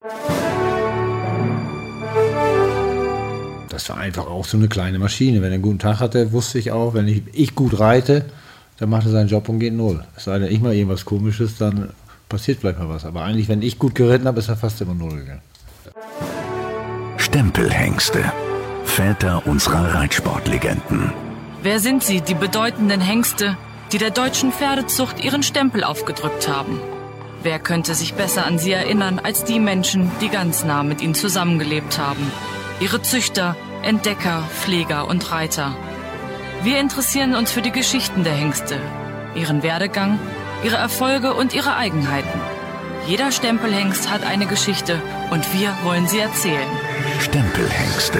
Das war einfach auch so eine kleine Maschine. Wenn er einen guten Tag hatte, wusste ich auch, wenn ich gut reite, dann macht er seinen Job und geht 0. Es sei denn, ich mal irgendwas Komisches, dann passiert vielleicht mal was. Aber eigentlich, wenn ich gut geritten habe, ist er fast immer 0 gegangen. Stempelhengste. Väter unserer Reitsportlegenden. Wer sind sie, die bedeutenden Hengste, die der deutschen Pferdezucht ihren Stempel aufgedrückt haben? Wer könnte sich besser an sie erinnern als die Menschen, die ganz nah mit ihnen zusammengelebt haben? Ihre Züchter, Entdecker, Pfleger und Reiter. Wir interessieren uns für die Geschichten der Hengste, ihren Werdegang, ihre Erfolge und ihre Eigenheiten. Jeder Stempelhengst hat eine Geschichte und wir wollen sie erzählen. Stempelhengste.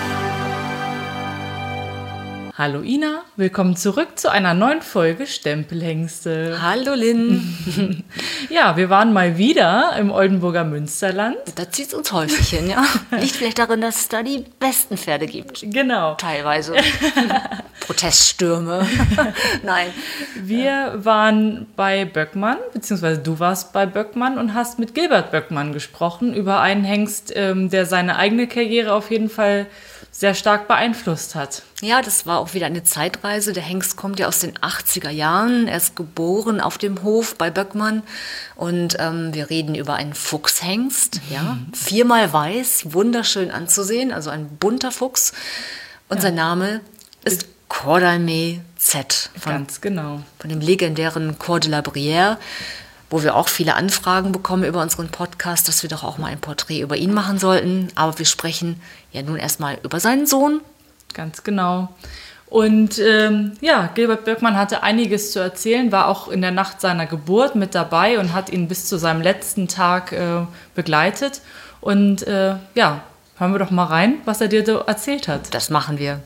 Hallo Ina, willkommen zurück zu einer neuen Folge Stempelhengste. Hallo Lynn. Ja, wir waren mal wieder im Oldenburger Münsterland. Da zieht es uns häufig hin, ja. Liegt vielleicht darin, dass es da die besten Pferde gibt. Genau. Teilweise. Proteststürme. Nein. Wir waren bei Böckmann, beziehungsweise du warst bei Böckmann und hast mit Gilbert Böckmann gesprochen über einen Hengst, der seine eigene Karriere auf jeden Fall sehr stark beeinflusst hat. Ja, das war auch wieder eine Zeitreise. Der Hengst kommt ja aus den 80er Jahren. Er ist geboren auf dem Hof bei Böckmann. Und wir reden über einen Fuchshengst. Ja? 4-mal weiß, wunderschön anzusehen. Also ein bunter Fuchs. Und sein Name ist Cordalmé Z. Ganz genau. Von dem legendären Cor de la Brière, wo wir auch viele Anfragen bekommen über unseren Podcast, dass wir doch auch mal ein Porträt über ihn machen sollten. Aber wir sprechen ja nun erstmal über seinen Sohn. Ganz genau. Und Gilbert Böckmann hatte einiges zu erzählen, war auch in der Nacht seiner Geburt mit dabei und hat ihn bis zu seinem letzten Tag begleitet. Und hören wir doch mal rein, was er dir so erzählt hat. Das machen wir.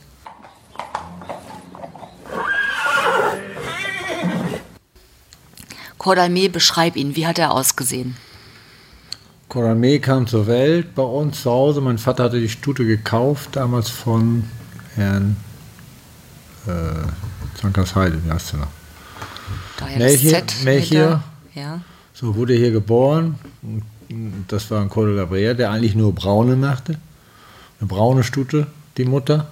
Cordalmé, beschreib ihn. Wie hat er ausgesehen? Cordalmé kam zur Welt bei uns zu Hause. Mein Vater hatte die Stute gekauft, damals von Herrn Zankersheide, wie heißt der noch? Melchior. Ja. So wurde hier geboren. Das war ein Cor de la Brière, der eigentlich nur braune machte. Eine braune Stute, die Mutter.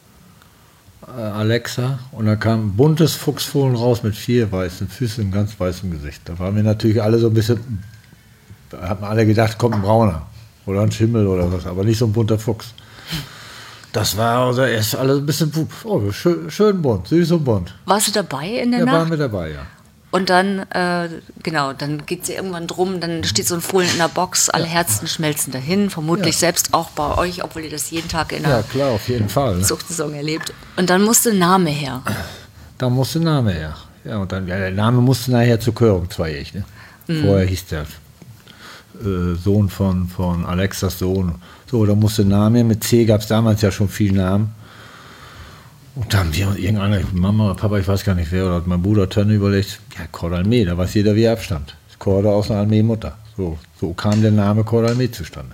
Alexa, und da kam ein buntes Fuchsfohlen raus mit 4 weißen Füßen und ganz weißem Gesicht. Da waren wir natürlich alle so ein bisschen, da haben alle gedacht, kommt ein brauner oder ein Schimmel oder was, aber nicht so ein bunter Fuchs. Das war also erst alles ein bisschen schön bunt, süß und bunt. Warst du dabei in der Nacht? Ja, Nacht? waren wir dabei, ja. Und dann, dann geht es ja irgendwann drum, dann steht so ein Fohlen in der Box, alle Herzen schmelzen dahin, vermutlich selbst auch bei euch, obwohl ihr das jeden Tag in der klar, auf jeden Fall, Zuchtsaison erlebt. Und dann musste ein Name her. Da musste ein Name her. Ja, und dann, der Name musste nachher zur Körung zweijährig. Ne? Vorher hieß der Sohn von Alexas Sohn. So, da musste ein Name her. Mit C gab es damals ja schon viele Namen. Und da haben wir irgendeiner, Mama oder Papa, ich weiß gar nicht wer, oder hat mein Bruder Tönne überlegt, ja, Cordalmé, da weiß jeder, wie er abstammt. Corde aus einer Almé-Mutter. So kam der Name Cordalmé zustande.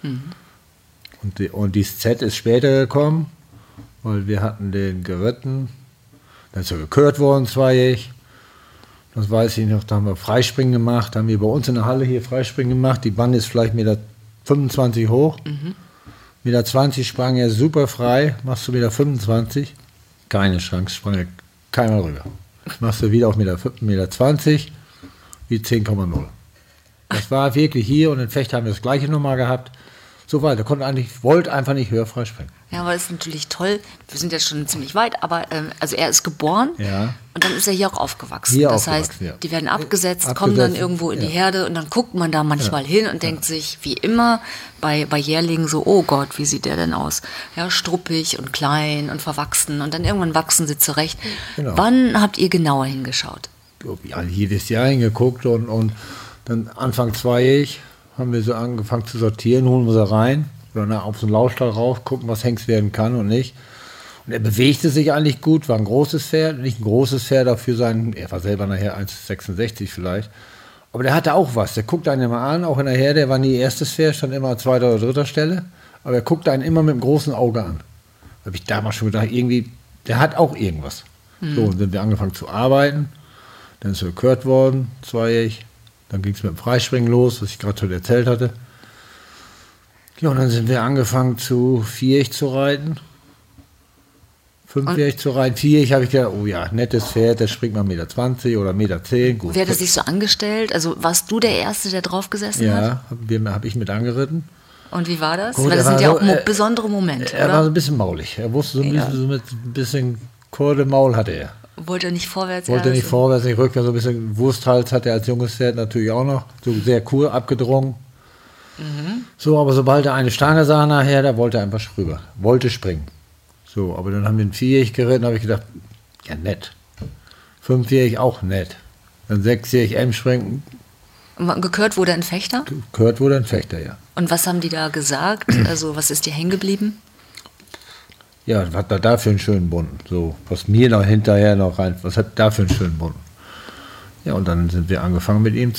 Und dieses Z ist später gekommen, weil wir hatten den geritten, dann ist er gekürt worden, zweijährig. Das weiß ich noch, da haben wir Freispringen gemacht, haben wir bei uns in der Halle hier Freispringen gemacht. Die Bande ist vielleicht 1,25 Meter hoch. 1,20 Meter sprang er super frei, machst du 1,25 Meter. Keine Chance, sprang er keiner rüber. Machst du wieder auf 1,20 Meter, wie 10,0. Das war wirklich hier und in Fecht haben wir das gleiche nochmal gehabt. So weit, er wollte einfach nicht höher freispringen. Ja, aber das ist natürlich toll. Wir sind jetzt schon ziemlich weit, aber also er ist geboren und dann ist er hier auch aufgewachsen. Das heißt, die werden abgesetzt, kommen dann irgendwo in die Herde und dann guckt man da manchmal hin und denkt sich, wie immer, bei Jährlingen so, oh Gott, wie sieht der denn aus? Ja, struppig und klein und verwachsen und dann irgendwann wachsen sie zurecht. Genau. Wann habt ihr genauer hingeschaut? Ja, jedes Jahr hingeguckt und dann Anfang zweijährig haben wir so angefangen zu sortieren, holen wir sie rein, oder auf so einen Laufstall rauf, gucken, was Hengst werden kann und nicht. Und er bewegte sich eigentlich gut, war ein großes Pferd, nicht ein großes Pferd, dafür er war selber nachher 1,66 vielleicht. Aber der hatte auch was, der guckte einen immer an, auch in der Herde, der war nie erstes Pferd, stand immer an 2. oder 3. Stelle, aber er guckte einen immer mit einem großen Auge an. Da habe ich damals schon gedacht, irgendwie, der hat auch irgendwas. So, und sind wir angefangen zu arbeiten, dann ist er gekürt worden, zweijährig. Dann ging es mit dem Freispringen los, was ich gerade schon erzählt hatte. Ja, und dann sind wir angefangen vierig zu reiten. Fünfjährig zu reiten, vierjährig habe ich gedacht, oh ja, nettes Pferd, das springt mal 1,20 Meter oder 1,10 Meter. Gut. Wer hat das sich so angestellt? Also warst du der Erste, der drauf gesessen hat? Ja, habe ich mit angeritten. Und wie war das? Gut, weil das sind ja auch besondere Momente, Er war so ein bisschen maulig. Er wusste so ein bisschen Kurde Maul hatte er. Wollte er nicht vorwärts? Wollte nicht vorwärts, nicht rückwärts. So ein bisschen Wursthals hatte er als junges Pferd natürlich auch noch. So sehr cool abgedrungen. So, aber sobald er eine Stange sah nachher, da wollte er einfach rüber. Wollte springen. So, aber dann haben wir den vierjährig geritten, habe ich gedacht, ja nett. Fünfjährig auch nett. Dann sechsjährig M-Springen. Gekürt wurde ein Fechter? Gekürt wurde ein Fechter, ja. Und was haben die da gesagt? Also was ist dir hängen geblieben? Ja, was hat da für einen schönen Bunden? So, was mir noch hinterher noch rein, was hat da für einen schönen Bunden? Ja, und dann sind wir angefangen mit ihm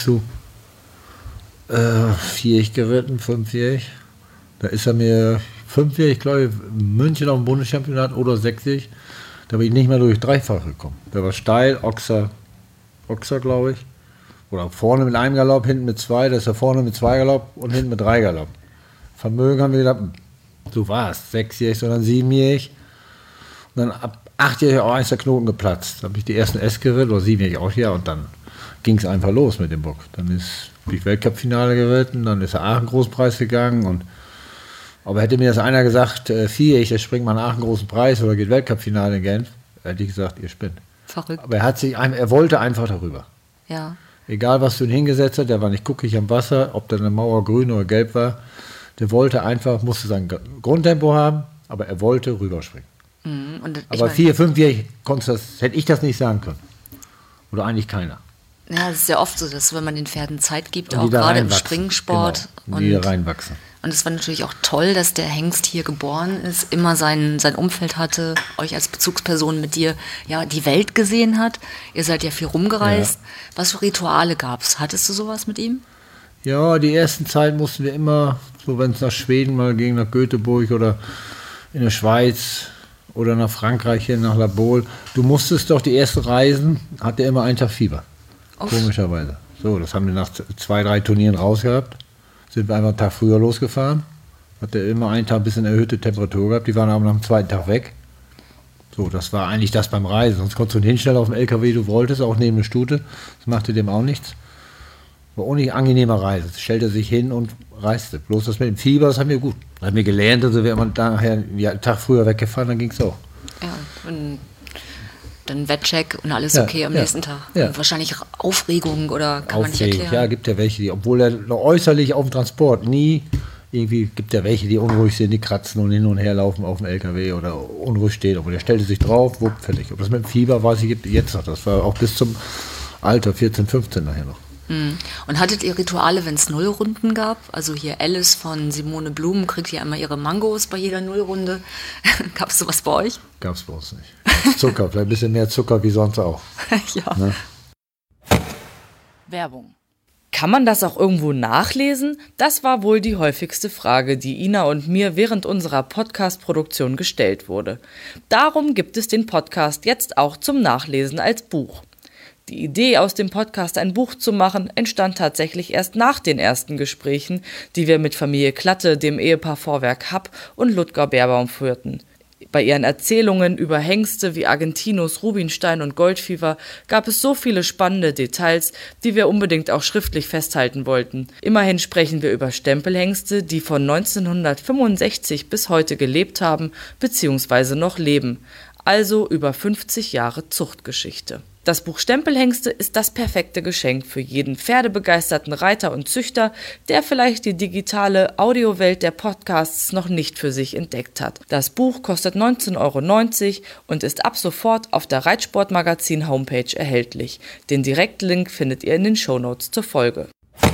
vierjährig geritten, fünfjährig. Da ist er mir fünfjährig, glaube ich, München auf dem Bundeschampionat oder sechsjährig. Da bin ich nicht mehr durch Dreifach gekommen. Der war steil, Ochser, glaube ich. Oder vorne mit einem Galopp, hinten mit zwei. Das ist ja vorne mit 2 Galopp und hinten mit 3 Galopp. Vermögen haben wir gedacht, so war es. 6-jährig, sondern 7-jährig. Und dann ab 8-jährig auch eins der Knoten geplatzt. Da habe ich die ersten S geritten, oder 7-jährig auch hier. Und dann ging es einfach los mit dem Bock. Dann bin ich Weltcup-Finale geritten, dann ist der Aachen-Großpreis gegangen. Aber hätte mir das einer gesagt, 4-jährig, der springt mal einen Aachen-Großen Preis oder geht Weltcup-Finale in Genf, hätte ich gesagt, ihr spinnt. Verrückt. Aber er wollte einfach darüber. Ja. Egal, was du ihn hingesetzt hast, der war nicht guckig am Wasser, ob da eine Mauer grün oder gelb war. Der wollte einfach, musste sein Grundtempo haben, aber er wollte rüberspringen. Aber 4-, 5-jährig hätte ich das nicht sagen können. Oder eigentlich keiner. Ja, das ist ja oft so, dass wenn man den Pferden Zeit gibt, auch gerade im Springsport. Genau, die da reinwachsen. Und es war natürlich auch toll, dass der Hengst hier geboren ist, immer sein Umfeld hatte, euch als Bezugsperson mit dir ja die Welt gesehen hat. Ihr seid ja viel rumgereist. Ja. Was für Rituale gab es? Hattest du sowas mit ihm? Ja, die ersten Zeit mussten wir immer, so wenn es nach Schweden mal ging, nach Göteborg oder in der Schweiz oder nach Frankreich hin, nach La Baule. Du musstest doch die ersten Reisen, hatte immer einen Tag Fieber. Komischerweise. So, das haben wir nach 2, 3 Turnieren rausgehabt. Sind wir einfach einen Tag früher losgefahren. Hatte immer einen Tag ein bisschen erhöhte Temperatur gehabt. Die waren aber nach dem zweiten Tag weg. So, das war eigentlich das beim Reisen. Sonst konntest du ihn hinstellen auf dem LKW, du wolltest, auch neben der Stute. Das machte dem auch nichts. War auch nicht angenehmer Reise. Stellte sich hin und reiste. Bloß das mit dem Fieber, das haben wir gut. Das haben wir gelernt, also wäre man nachher einen Tag früher weggefahren, dann ging es auch. Ja, und dann Wettcheck und alles okay am nächsten Tag. Ja. Wahrscheinlich Aufregung oder kann man nicht erklären. Ja, gibt ja welche, die, obwohl er äußerlich auf dem Transport nie, irgendwie gibt ja welche, die unruhig sind, die kratzen und hin und her laufen auf dem LKW oder unruhig stehen. Aber der stellte sich drauf, wupp, fertig. Aber das mit dem Fieber weiß ich jetzt noch. Das war auch bis zum Alter, 14, 15 nachher noch. Und hattet ihr Rituale, wenn es Nullrunden gab? Also hier Alice von Simone Blum kriegt ja immer ihre Mangos bei jeder Nullrunde. Gab es sowas bei euch? Gab es bei uns nicht. Zucker, vielleicht ein bisschen mehr Zucker wie sonst auch. Ja. Ne? Werbung. Kann man das auch irgendwo nachlesen? Das war wohl die häufigste Frage, die Ina und mir während unserer Podcast-Produktion gestellt wurde. Darum gibt es den Podcast jetzt auch zum Nachlesen als Buch. Die Idee, aus dem Podcast ein Buch zu machen, entstand tatsächlich erst nach den ersten Gesprächen, die wir mit Familie Klatte, dem Ehepaar Vorwerk Happ und Ludger Beerbaum führten. Bei ihren Erzählungen über Hengste wie Argentinos, Rubinstein und Goldfieber gab es so viele spannende Details, die wir unbedingt auch schriftlich festhalten wollten. Immerhin sprechen wir über Stempelhengste, die von 1965 bis heute gelebt haben bzw. noch leben. Also über 50 Jahre Zuchtgeschichte. Das Buch Stempelhengste ist das perfekte Geschenk für jeden pferdebegeisterten Reiter und Züchter, der vielleicht die digitale Audiowelt der Podcasts noch nicht für sich entdeckt hat. Das Buch kostet 19,90 € und ist ab sofort auf der Reitsportmagazin-Homepage erhältlich. Den Direktlink findet ihr in den Shownotes zur Folge.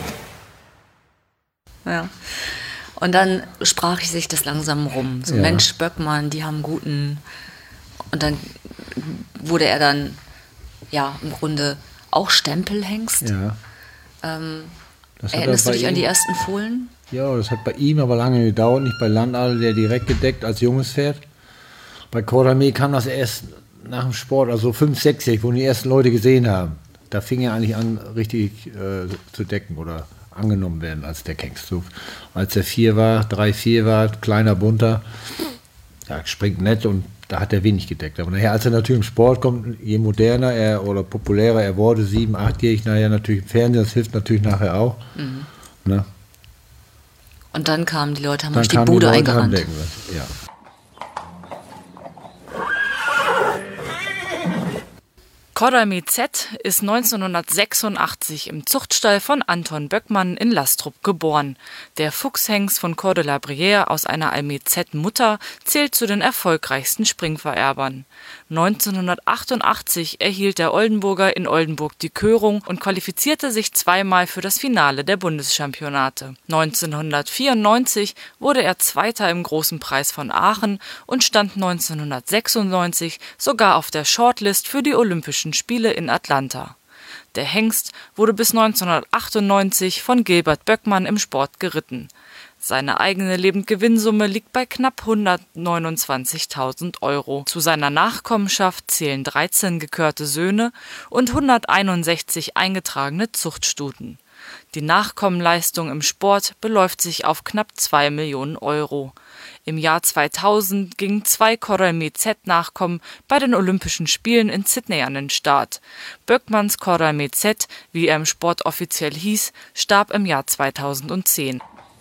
Ja. Und dann sprach sich das langsam rum. So, ja. Mensch, Böckmann, die haben guten... Und dann wurde er dann... Ja, im Grunde auch Stempelhengst. Ja. Erinnerst du dich an die ersten Fohlen? Ja, das hat bei ihm aber lange gedauert, nicht bei Landadel, der direkt gedeckt als junges Pferd. Bei Cordamé kam das erst nach dem Sport, also 5, 6, wo die ersten Leute gesehen haben. Da fing er eigentlich an, richtig zu decken oder angenommen werden als der Hengst. So, als er 3-4 war, kleiner, bunter, ja, springt nett und da hat er wenig gedeckt. Aber nachher, als er natürlich im Sport kommt, je moderner er oder populärer er wurde, 7-, 8-jährig, nachher natürlich im Fernsehen, das hilft natürlich nachher auch. Mhm. Ne? Und dann kamen die Leute, haben euch die Bude eingerannt. Ja. Cordalmé Z ist 1986 im Zuchtstall von Anton Böckmann in Lastrup geboren. Der Fuchshengst von Cor de la Brière aus einer Almé Z-Mutter zählt zu den erfolgreichsten Springvererbern. 1988 erhielt der Oldenburger in Oldenburg die Körung und qualifizierte sich zweimal für das Finale der Bundeschampionate. 1994 wurde er Zweiter im Großen Preis von Aachen und stand 1996 sogar auf der Shortlist für die Olympischen Spiele in Atlanta. Der Hengst wurde bis 1998 von Gilbert Böckmann im Sport geritten. Seine eigene Lebendgewinnsumme liegt bei knapp 129.000 €. Zu seiner Nachkommenschaft zählen 13 gekörte Söhne und 161 eingetragene Zuchtstuten. Die Nachkommenleistung im Sport beläuft sich auf knapp 2 Millionen €. Im Jahr 2000 gingen 2 Cordalmé Z-Nachkommen bei den Olympischen Spielen in Sydney an den Start. Böckmanns Cordalmé Z, wie er im Sport offiziell hieß, starb im Jahr 2010.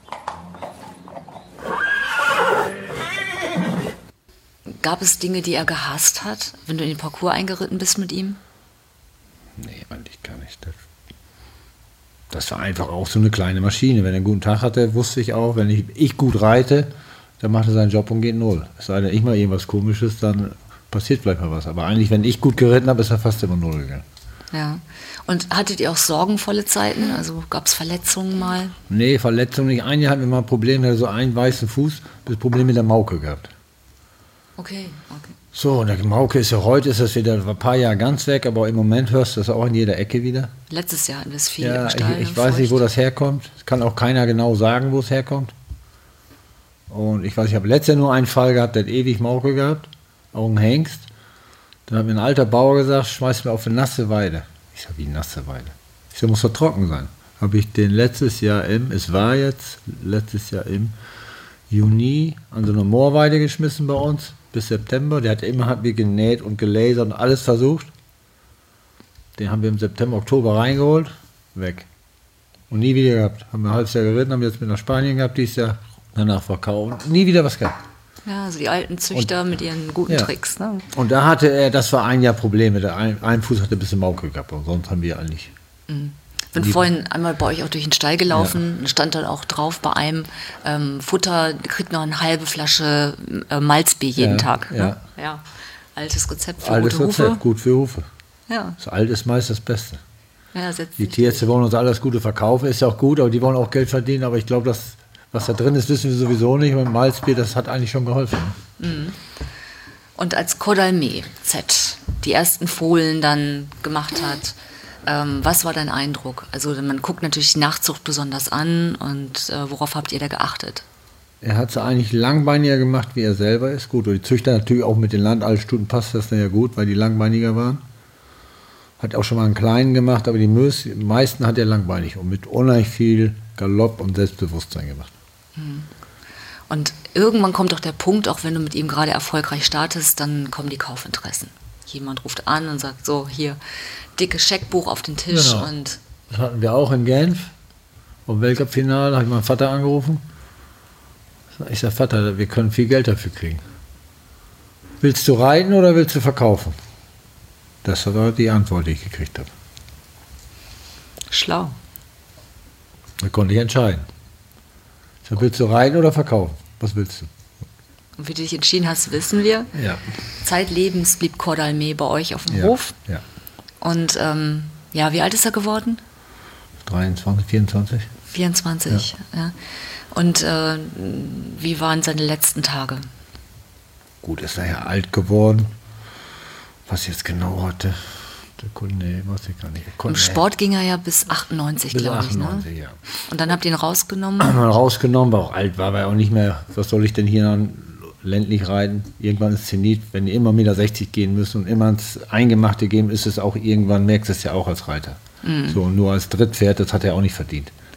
Gab es Dinge, die er gehasst hat, wenn du in den Parcours eingeritten bist mit ihm? Nee, eigentlich gar nicht. Das war einfach auch so eine kleine Maschine. Wenn er einen guten Tag hatte, wusste ich auch, wenn ich gut reite, dann macht er seinen Job und geht 0. Es sei denn, ich mal irgendwas Komisches, dann passiert vielleicht mal was. Aber eigentlich, wenn ich gut geritten habe, ist er fast immer 0 gegangen. Ja. Und hattet ihr auch sorgenvolle Zeiten? Also gab es Verletzungen mal? Nee, Verletzungen nicht. Ein Jahr hatten wir mal ein Problem, der so einen weißen Fuß, das Problem mit der Mauke gehabt. Okay. So, und der Mauke ist ja heute, ist das wieder ein paar Jahre ganz weg, aber im Moment hörst du das auch in jeder Ecke wieder. Letztes Jahr hatten wir es viel im Stall. Ich weiß nicht, wo das herkommt. Es kann auch keiner genau sagen, wo es herkommt. Und ich weiß, ich habe letztes Jahr nur einen Fall gehabt, der hat ewig Mauke gehabt, auch ein Hengst. Dann hat mir ein alter Bauer gesagt, schmeiß mir auf eine nasse Weide. Ich sage, wie nasse Weide? Ich sage, muss doch trocken sein. Habe ich den letztes Jahr im Juni an so eine Moorweide geschmissen bei uns, bis September. Der hat mir genäht und gelasert und alles versucht. Den haben wir im September, Oktober reingeholt, weg. Und nie wieder gehabt. Haben wir ein halbes Jahr geritten, haben jetzt mit nach Spanien gehabt, dieses Jahr danach verkauft. Nie wieder was gehabt. Ja, also die alten Züchter mit ihren guten Tricks. Ne? Und da hatte er, das war ein Jahr Probleme. Der ein Fuß hatte ein bisschen Mauke gehabt, aber sonst haben wir eigentlich... Ich bin vorhin einmal bei euch auch durch den Stall gelaufen, stand dann auch drauf bei einem Futter, kriegt noch eine halbe Flasche Malzbier jeden Tag. Ne? Ja. Altes Rezept für gute Hufe. Gut für Hufe. Ja. Das Alte ist meist das Beste. Ja, die Tierärzte wollen uns alles Gute verkaufen, ist ja auch gut, aber die wollen auch Geld verdienen, aber ich glaube, was da drin ist, wissen wir sowieso nicht. Und Malzbier, das hat eigentlich schon geholfen. Und als Cordalmé Z die ersten Fohlen dann gemacht hat, was war dein Eindruck? Also man guckt natürlich die Nachzucht besonders an und worauf habt ihr da geachtet? Er hat es eigentlich langbeiniger gemacht, wie er selber ist. Gut, und die Züchter natürlich auch mit den Landaltstuten passt das dann ja gut, weil die langbeiniger waren. Hat auch schon mal einen kleinen gemacht, aber die meisten hat er langbeinig und mit unheimlich viel Galopp und Selbstbewusstsein gemacht. Und irgendwann kommt doch der Punkt, auch wenn du mit ihm gerade erfolgreich startest, dann kommen die Kaufinteressen. Jemand ruft an und sagt so, hier, dickes Scheckbuch auf den Tisch. Genau. Und das hatten wir auch in Genf. Im Weltcup-Finale habe ich meinen Vater angerufen. Ich sage, Vater, wir können viel Geld dafür kriegen. Willst du reiten oder willst du verkaufen? Das war die Antwort, die ich gekriegt habe. Schlau. Da konnte ich entscheiden. Ich sage, willst du reiten oder verkaufen? Was willst du? Und wie du dich entschieden hast, wissen wir. Ja. Zeitlebens blieb Cordalmé bei euch auf dem Hof. Ja. Und wie alt ist er geworden? 23, 24. 24, ja. Und wie waren seine letzten Tage? Gut, ist er ja alt geworden. Was jetzt genau hatte, weiß ich gar nicht. Im Sport ging er ja bis 98, glaube ich. 98, ne? Ja. Und dann habt ihr ihn rausgenommen? Haben wir rausgenommen, weil auch alt war er auch nicht mehr. Was soll ich denn hier dann ländlich reiten? Irgendwann ist Zenit, wenn die immer 1,60 Meter gehen müssen und immer ins Eingemachte gehen, ist es auch irgendwann, merkst du es ja auch als Reiter. So, und nur als Drittpferd, das hat er auch nicht verdient.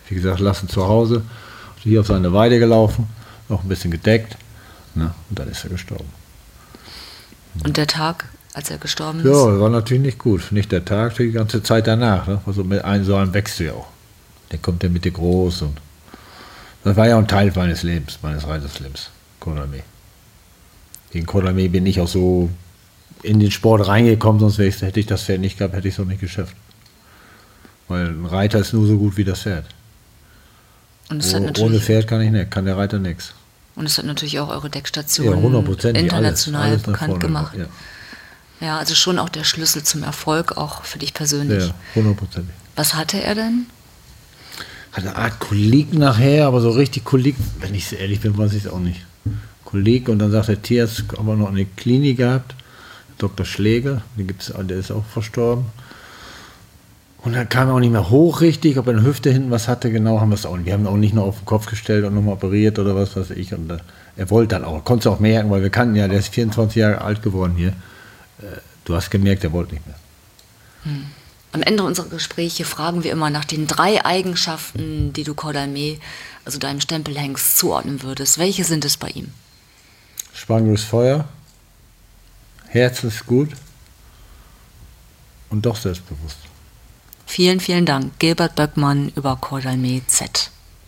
wie gesagt, lassen zu Hause. Hier auf seine Weide gelaufen, noch ein bisschen gedeckt. Ne? Und dann ist er gestorben. Und der Tag, als er gestorben ist? Ja, war natürlich nicht gut. Nicht der Tag, die ganze Zeit danach. Ne? Also mit einem so einem wächst du ja auch. Der kommt ja mit dir groß. Und das war ja auch ein Teil meines Lebens, meines Reiterlebens. Cordon Armee. Gegen Cordon Armee bin ich auch so in den Sport reingekommen, sonst hätte ich das Pferd nicht gehabt, hätte ich es auch nicht geschafft. Weil ein Reiter ist nur so gut wie das Pferd. Und es hat ohne Pferd kann der Reiter nichts. Und es hat natürlich auch eure Deckstation international alles bekannt gemacht. Ja, also schon auch der Schlüssel zum Erfolg, auch für dich persönlich. Ja, 100%. Was hatte er denn? Hat eine Art Kolik nachher, aber so richtig Kolik, wenn ich ehrlich bin, weiß ich es auch nicht. Kolik, und dann sagt der Tierarzt, aber noch eine Klinik gehabt, Dr. Schläger, der ist auch verstorben. Und dann kam er auch nicht mehr hoch richtig, ob er in der Hüfte hinten was hatte, genau haben wir es auch nicht. Wir haben ihn auch nicht noch auf den Kopf gestellt und nochmal operiert oder was weiß ich. Und er wollte dann auch, konnte es auch merken, weil wir kannten ja, der ist 24 Jahre alt geworden hier. Du hast gemerkt, er wollte nicht mehr. Am Ende unserer Gespräche fragen wir immer nach den 3 Eigenschaften, die du Cordon Armee, also deinem Stempelhengst, zuordnen würdest. Welche sind es bei ihm? Spangendes Feuer, Herz ist gut und doch selbstbewusst. Vielen, vielen Dank, Gilbert Böckmann über Cordon Armee Z.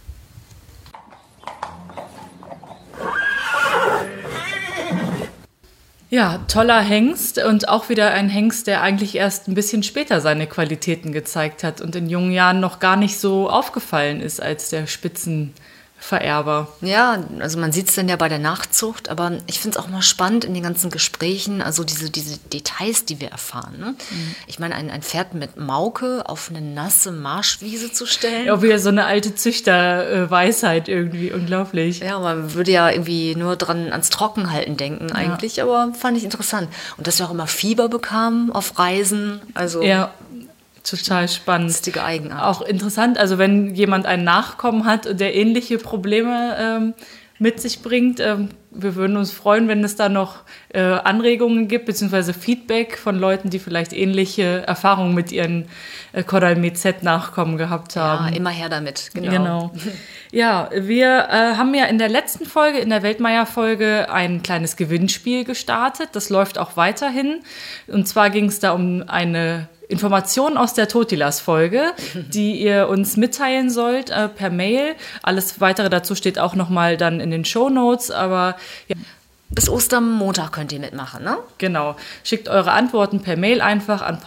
Ja, toller Hengst und auch wieder ein Hengst, der eigentlich erst ein bisschen später seine Qualitäten gezeigt hat und in jungen Jahren noch gar nicht so aufgefallen ist als der Spitzenvererber. Ja, also man sieht es dann ja bei der Nachzucht, aber ich finde es auch mal spannend in den ganzen Gesprächen, also diese Details, die wir erfahren. Ne? Ich meine, ein Pferd mit Mauke auf eine nasse Marschwiese zu stellen. Ja, wieder so eine alte Züchterweisheit irgendwie, unglaublich. Ja, man würde ja irgendwie nur dran ans Trockenhalten denken eigentlich, aber fand ich interessant. Und dass wir auch immer Fieber bekamen auf Reisen, also... Ja. Total spannend. Lustige Eigenart. Auch interessant, also wenn jemand einen Nachkommen hat und der ähnliche Probleme mit sich bringt, wir würden uns freuen, wenn es da noch Anregungen gibt, beziehungsweise Feedback von Leuten, die vielleicht ähnliche Erfahrungen mit ihren Cordon Armee Z-Nachkommen gehabt haben. Ja, immer her damit, genau. Ja, wir haben ja in der letzten Folge, in der Weltmeier-Folge, ein kleines Gewinnspiel gestartet. Das läuft auch weiterhin. Und zwar ging es da um eine Informationen aus der Totilas-Folge, die ihr uns mitteilen sollt per Mail. Alles Weitere dazu steht auch nochmal dann in den Shownotes, aber ja. Bis Ostermontag könnt ihr mitmachen, ne? Genau. Schickt eure Antworten per Mail einfach an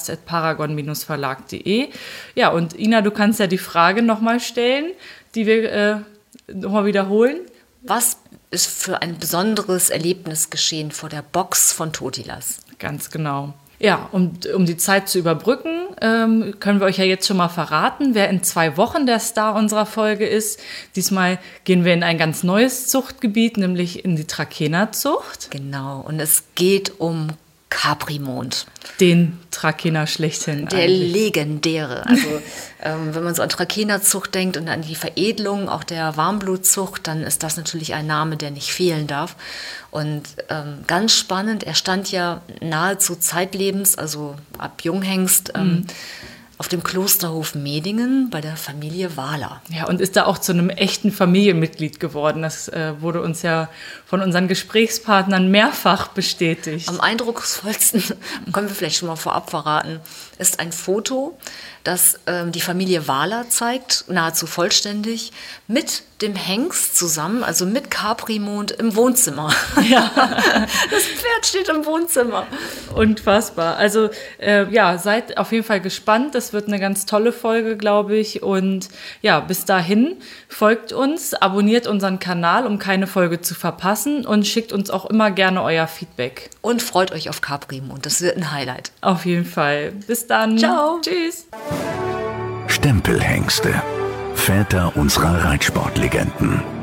podcast@paragon-verlag.de. Ja, und Ina, du kannst ja die Frage nochmal stellen, die wir nochmal wiederholen. Was ist für ein besonderes Erlebnis geschehen vor der Box von Totilas? Ganz genau. Ja, um die Zeit zu überbrücken, können wir euch ja jetzt schon mal verraten, wer in 2 Wochen der Star unserer Folge ist. Diesmal gehen wir in ein ganz neues Zuchtgebiet, nämlich in die Trakehnerzucht. Genau, und es geht um Caprimond. Den Trakehner schlechthin. Der eigentlich. Legendäre. Also wenn man so an Trakehnerzucht denkt und an die Veredelung auch der Warmblutzucht, dann ist das natürlich ein Name, der nicht fehlen darf. Und ganz spannend, er stand ja nahezu zeitlebens, also ab Junghengst, auf dem Klosterhof Medingen bei der Familie Wahler. Ja, und ist da auch zu einem echten Familienmitglied geworden. Das wurde uns ja von unseren Gesprächspartnern mehrfach bestätigt. Am eindrucksvollsten, können wir vielleicht schon mal vorab verraten, ist ein Foto, das die Familie Wahler zeigt, nahezu vollständig, mit dem Hengst zusammen, also mit Caprimond im Wohnzimmer. Ja, das Pferd steht im Wohnzimmer. Unfassbar. Also ja, seid auf jeden Fall gespannt. Das wird eine ganz tolle Folge, glaube ich. Und ja, bis dahin folgt uns, abonniert unseren Kanal, um keine Folge zu verpassen und schickt uns auch immer gerne euer Feedback. Und freut euch auf Caprimond. Das wird ein Highlight. Auf jeden Fall. Bis dann. Ciao. Tschüss. Stempelhengste. Väter unserer Reitsportlegenden.